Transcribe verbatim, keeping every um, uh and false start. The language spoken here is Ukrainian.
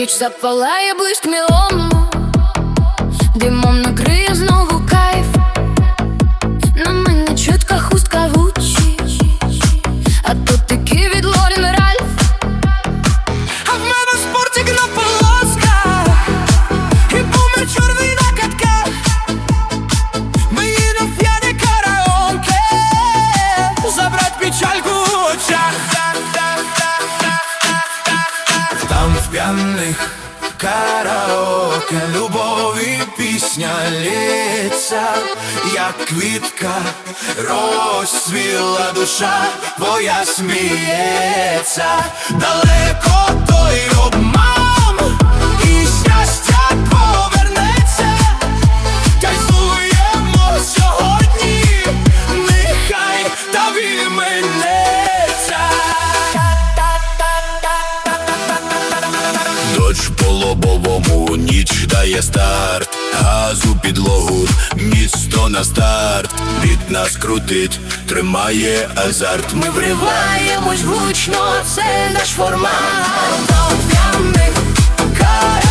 Ніч запалає блиск мілому, димом накриє знову кайф. На мені чітка хустка Гуччі, а тут таки від Лорен Ральф. А в мене спортик на полосках і бумер чорний на катках. Ми їдем в п'яне караоке, забрать печальку в очах. Там в п'яних караоке любові пісня лється, як квітка розцвіла душа твоя сміється. Далеко той обман, і щастя повернеться. Кайфуємо сьогодні, нехай тобі минеться. Дощ по лобовому, ніч дає старт. Газу підлогу, місто на старт. Біт нас крутить, тримає азарт. Ми вриваємось гучно, це наш формат. Там в п'яних караоке